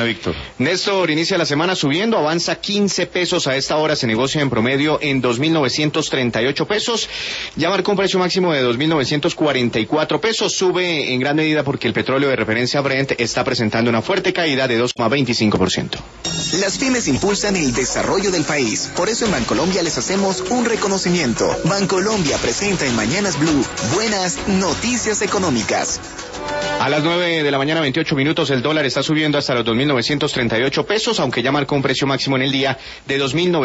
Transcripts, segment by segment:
Víctor. Néstor, inicia la semana subiendo, avanza 15 pesos a esta hora, se negocia en promedio en 2.938 pesos, ya marcó un precio máximo de 2.944 pesos, sube en gran medida porque el petróleo de referencia Brent está presentando una fuerte caída de 2,25%. Las pymes impulsan el desarrollo del país, por eso en Bancolombia les hacemos un reconocimiento. Bancolombia presenta en Mañanas Blue buenas noticias económicas. A las 9 de la mañana, 28 minutos, el dólar está subiendo hasta los 2.938 pesos, aunque ya marcó un precio máximo en el día de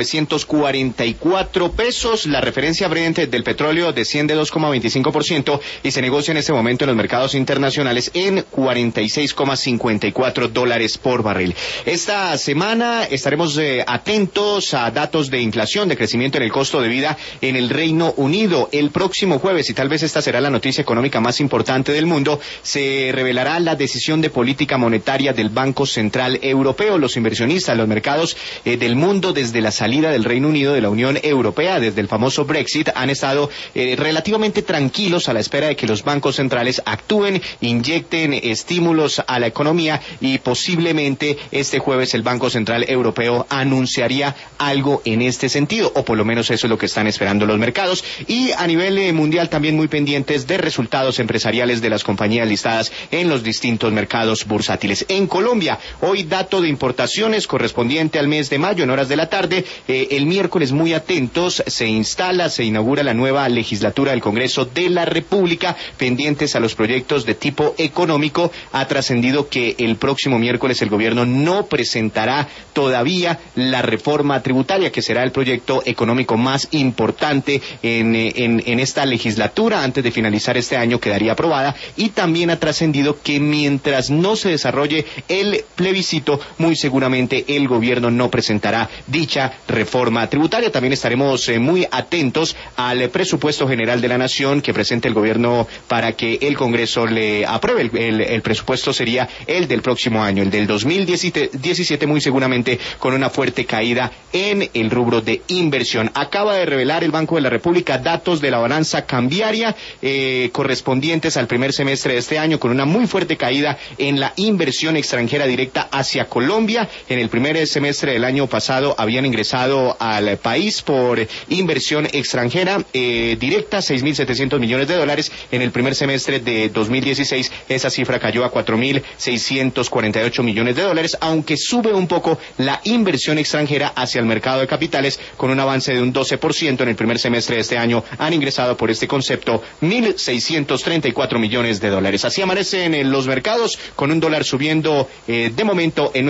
2.944 pesos. La referencia Brent del petróleo desciende 2,25% y se negocia en este momento en los mercados internacionales en 46,54 dólares por barril. Esta semana estaremos atentos a datos de inflación, de crecimiento en el costo de vida en el Reino Unido. El próximo jueves, y tal vez esta será la noticia económica más importante del mundo, se revelará la decisión de política monetaria del Banco Central Europeo. Los inversionistas, los mercados del mundo, desde la salida del Reino Unido de la Unión Europea, desde el famoso Brexit, han estado relativamente tranquilos a la espera de que los bancos centrales actúen, inyecten estímulos a la economía y posiblemente este jueves el Banco Central Europeo anunciaría algo en este sentido, o por lo menos eso es lo que están esperando los mercados. Y a nivel mundial también muy pendientes de resultados empresariales de las compañías listadas en los distintos mercados bursátiles. En Colombia, hoy dato de importaciones correspondiente al mes de mayo en horas de la tarde. El miércoles, muy atentos, se inaugura la nueva legislatura del Congreso de la República, pendientes a los proyectos de tipo económico. Ha trascendido que el próximo miércoles el gobierno no presentará todavía la reforma tributaria, que será el proyecto económico más importante en esta legislatura. Antes de finalizar este año quedaría aprobada, y también ha trascendido que mientras no se desarrolle el plebiscito, muy seguramente el gobierno no presentará dicha reforma tributaria. También estaremos muy atentos al presupuesto general de la Nación que presente el gobierno para que el Congreso le apruebe. El presupuesto sería el del próximo año, el del 2017, muy seguramente con una fuerte caída en el rubro de inversión. Acaba de revelar el Banco de la República datos de la balanza cambiaria correspondientes al primer semestre de este año, con una muy fuerte caída en la inversión extranjera directa hacia Colombia. En el primer semestre del año pasado habían ingresado al país por inversión extranjera directa 6.700 millones de dólares. En el primer semestre de 2016 esa cifra cayó a 4.648 millones de dólares, aunque sube un poco la inversión extranjera hacia el mercado de capitales con un avance de un 12%. En el primer semestre de este año han ingresado por este concepto 1.634 millones de dólares. Así amanecen en los mercados, con un dólar subiendo de momento en